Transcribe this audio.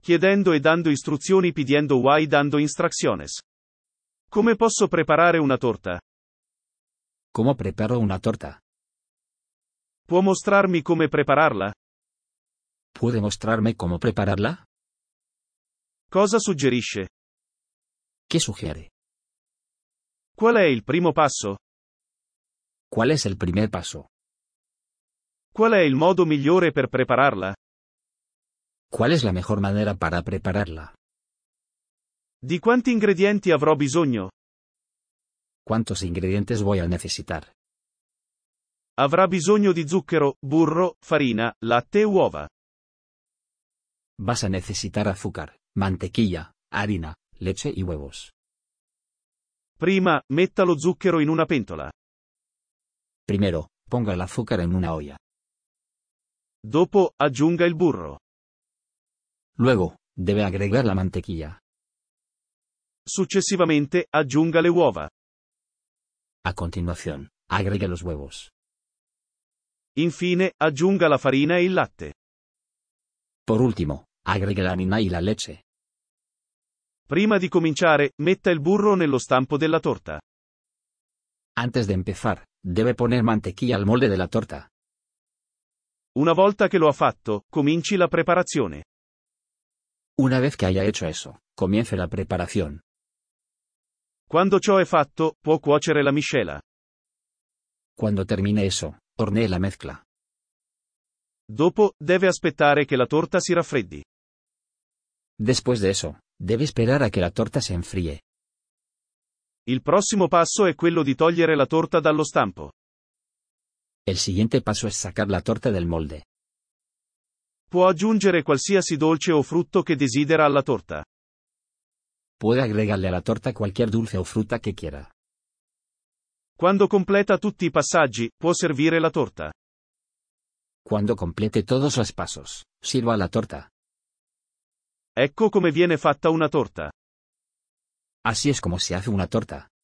chiedendo e dando istruzioni pidiendo y dando instrucciones. Come posso preparare una torta? ¿Cómo preparo una torta? Può mostrarmi come prepararla? ¿Puede mostrarme cómo prepararla? Cosa suggerisce? ¿Qué sugiere? Qual è il primo passo? ¿Cuál es el primer paso? Qual è il modo migliore per prepararla? ¿Cuál es la mejor manera para prepararla? Di quanti ingredienti avrò bisogno? ¿Cuántos ingredientes voy a necesitar? Avrà bisogno di zucchero, burro, farina, latte e uova. Vas a necesitar azúcar, mantequilla, harina, leche y huevos. Prima, metta lo zucchero in una pentola. Primero, ponga el azúcar en una olla. Dopo, aggiunga il burro. Luego, debe agregar la mantequilla. Successivamente, aggiunga le uova. A continuación, agregue los huevos. Infine, aggiunga la farina e il latte. Por último, agregue la harina y la leche. Prima di cominciare, metta il burro nello stampo della torta. Antes de empezar, debe poner mantequilla al molde de la torta. Una volta che lo ha fatto, cominci la preparazione. Una vez que haya hecho eso, comience la preparación. Quando ciò è fatto, può cuocere la miscela. Cuando termine eso, hornee la mezcla. Dopo, deve aspettare che la torta si raffreddi. Después de eso, debe esperar a que la torta se enfríe. Il prossimo passo è quello di togliere la torta dallo stampo. El siguiente paso es sacar la torta del molde. Può aggiungere qualsiasi dolce o frutto che desidera alla torta. Puede agregarle a la torta cualquier dulce o fruta que quiera. Quando completa tutti i passaggi, può servire la torta. Cuando complete todos los pasos, sirva la torta. Ecco come viene fatta una torta. Así es como se hace una torta.